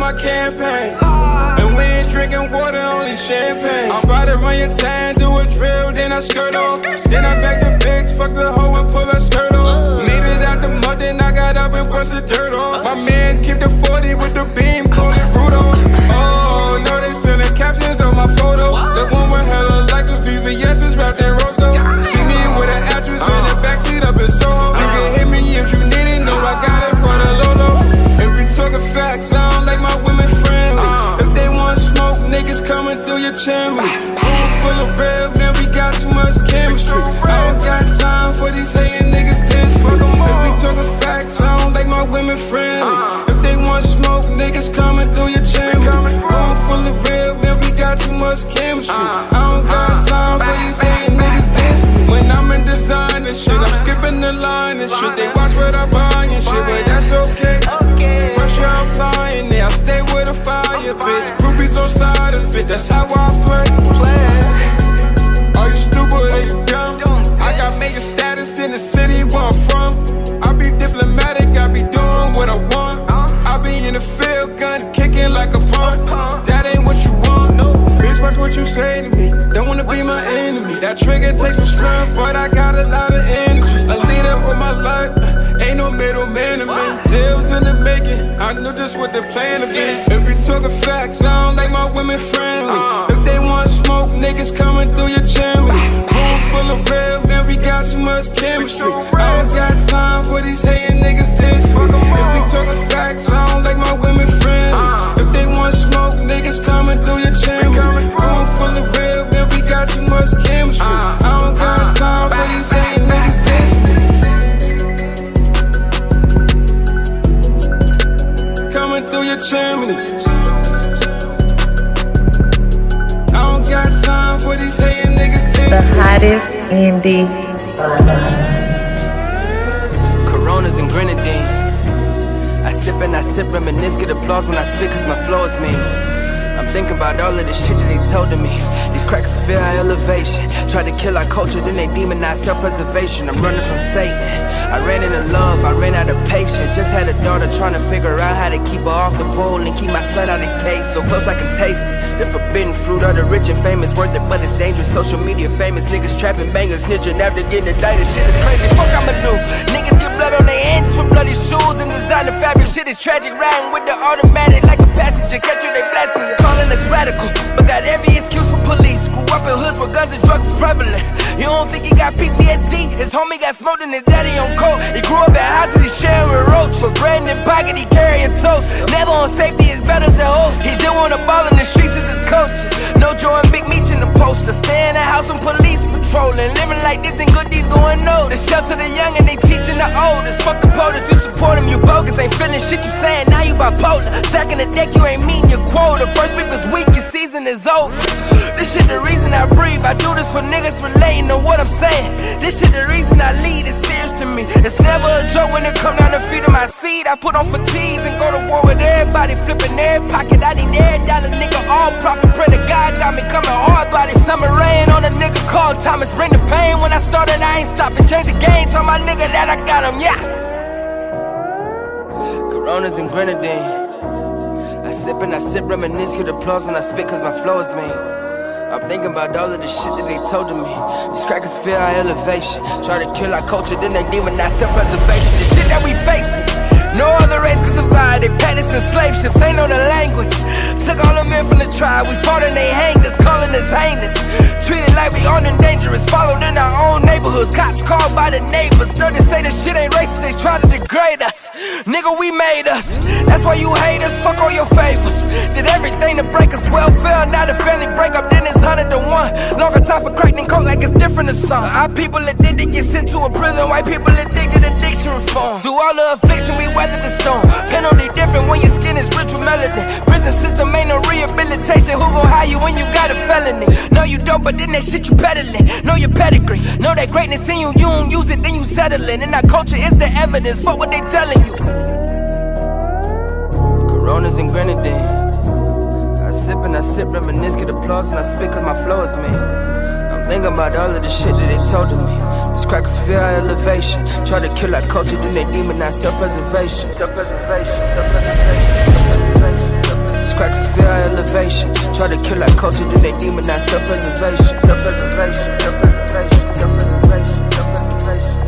my campaign. And we ain't drinking water, only champagne. I'm about to run your time, do a drill, then I skirt off. Then I back the bigs, fuck the hoe and pull her skirt off. Made it out the mud, then I got up and busted dirt off. My man keep the forty with the beam, call it Rudolph. Oh, no, they still in captions on my photo. The one with hella likes of V V S is wrapped in rose gold. See me with an actress in the backseat up in Soho. Nigga hit me if you need it, know I got it for the Lolo. If we talking facts, I don't like my women friendly. If they want smoke, niggas coming through your chimney. Room full of red, man, we got too much chemistry. I don't got time for these hating niggas diss me. If we talking facts, I don't like my women friendly. If they want smoke, niggas coming through your chimney. Room full of red, man, we got too much chemistry. I don't got time for these hating niggas diss me. When I'm in design and shit, I'm skipping the line and shit. They watch what I buy and shit, but that's okay. Pressure applying, yeah, I stay with a fire, bitch. Groupies on side of it, that's how I play. Are you stupid or you dumb? I got major status in the city where I'm from. I be diplomatic, I be doing what I want. I be in the field, gun kicking like a pump. That ain't what you want. Bitch, watch what you say to me. Don't wanna be my enemy. That trigger takes some strength, but I got a lot of energy. A leader with my life, ain't no middleman to me. Deals in the making, I knew this what the plan to be. If we talking facts, I don't like my women friendly. If they want smoke, niggas coming through your chimney. Room full of red, man, we got too much chemistry. I don't got time for these hating niggas diss me. If we talking facts, I don't like my women friendly. If they want smoke, niggas coming through your chimney. Room full of red, man, we got too much chemistry. I don't got time for these hating niggas diss me. Coming through your chimney. I don't got time for these hating niggas diss me. The hottest indie Coronas and grenadine. I sip and I sip, reminisce, get applause when I spit cause my flow is mean. I'm thinking about all of the shit that they told to me. These crackers fear our elevation. Tried to kill our culture, then they demonize self-preservation. I'm running from Satan. I ran into love, I ran out of patience. Just had a daughter trying to figure out how to keep her off the pole and keep my son out of the case. So close I can taste it. The forbidden fruit of the rich and famous, worth it, but it's dangerous. Social media famous, niggas trapping bangers, snitching after getting indicted. Shit is crazy, fuck I'ma do. Niggas get blood on their hands for bloody shoes and designer fabric. Shit is tragic, riding with the automatic like a passenger. Catch you, they blessing you. Calling us radical, but got every excuse for police. Grew up in hoods where guns and drugs is prevalent. You don't think he got P T S D? His homie got smoked and his daddy on coke. He grew up at houses, he sharing with roach. For bread in his pocket, he carrying toast. Never on safety, his better than host. He just wanna ball in the streets as his coaches. No Joe and Big Meech in the poster. Stay in the house when police patrolling. Living like this, then good deeds going no. The shelter the young and they teaching the oldest. Fuck the POTUS, you support him, you bogus. Ain't feeling shit you saying, now you bipolar. Stacking the deck, you ain't meeting your quota. First week was weak, your season is over. This shit the reason I breathe. I do this for niggas relating to what I'm saying. This shit the reason I lead. It's serious to me. It's never a joke when it come down to feeding my seed. I put on fatigues and go to war with everybody. Flipping every pocket. I need every dollar, nigga. All profit. Pray to God got me coming hard body. Summer rain on a nigga called Thomas. Bring the pain. When I started, I ain't stopping. Change the game. Tell my nigga that I got him. Yeah. Coronas and grenadine. I sip and I sip, reminisce, get applause when I spit cause my flow is mean. I'm thinking about all of the shit that they told to me. These crackers fear our elevation. Try to kill our culture, then they demonize self-preservation. The shit that we facing, no other race can survive. They paid us in slave ships, ain't know the language. Took all the men from the tribe, we fought and they hanged us, calling us heinous. Treated like we owned and dangerous, followed in our own neighborhoods. Cops called by the neighbors. No, they say this shit ain't racist, they try to degrade us. Nigga, we made us. That's why you hate us, fuck all your favors. Did everything to break us, welfare. Now the family break up, then it's hundred to one. Longer time for crack than coke, like it's different to some. Our people addicted, get sent to a prison. White people addicted, addiction reform. Through all the affliction, we weathered the storm. Penalty different when your skin is rich with melanin. Prison system ain't no rehabilitation. Who gon' hire you when you got a felony? Know you dope, but then that shit you peddling. Know your pedigree, know that greatness in you. You don't use it, then you settling. And our culture is the evidence. Fuck what they telling you. Coronas and grenadine. I sip and I sip, reminisce, get applause when I spit cause my flow is mean. I'm thinking about all of the shit that they told to me. These crackers fear our elevation. Try to kill our culture, then they demonize self-preservation. Self-preservation, self-preservation, self-preservation, self-preservation. crackers feel our elevation. Try to kill our culture, then they demonize self-preservation. Self-preservation, self-preservation, self-preservation, self-preservation.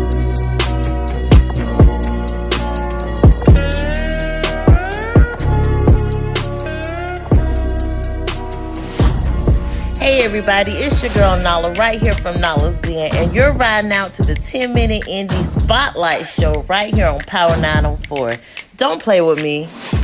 Hey everybody, it's your girl Nala right here from Nala's Den, and you're riding out to the ten minute Indie Spotlight Show right here on Power nine oh four. Don't play with me.